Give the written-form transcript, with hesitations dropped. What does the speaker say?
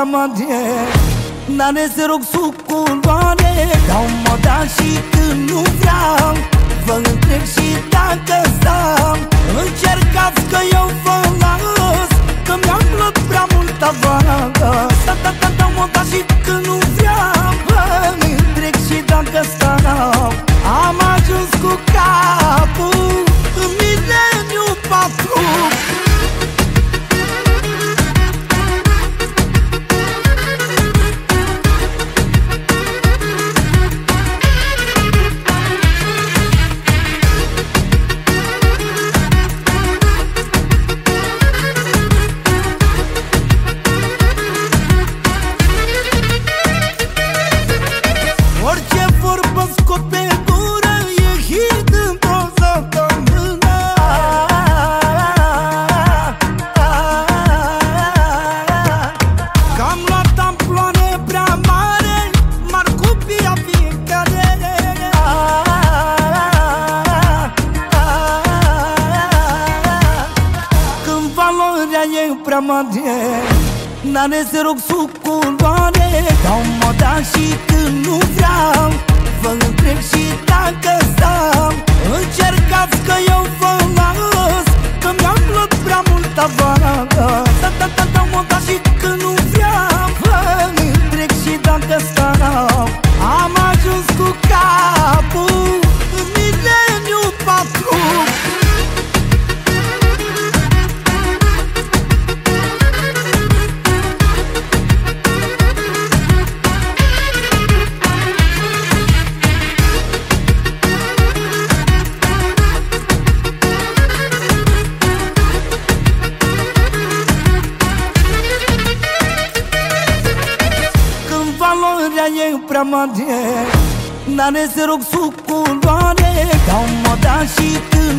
prea mare, n-are să rog sub culoare. Dau moda și când nu vreau, vă întreb și dacă stau. Încercați că eu vă las, că mi-am luat prea mult aval. Dau moda și când nu vreau, vă întreb și dacă stau. Am ajuns cu capul în mileniu 4. Orice vorbă scot pe gură e hit într-o săptămână. Că am luat amploare prea mare, m-ar copia fiecare. Când valoarea e prea mare, n-are să rog sub culoare. Dau moda și când nu vreau, vă întreb și dacă stau. Încercați că eu vă las, că mi-am luat prea mult aval. Dau moda și când nu vreau, vă întreb și dacă stau. Am ajuns cu capul în mileniu 4. Valoarea e prea mare, n-are să rog sub culoare. Dau moda și când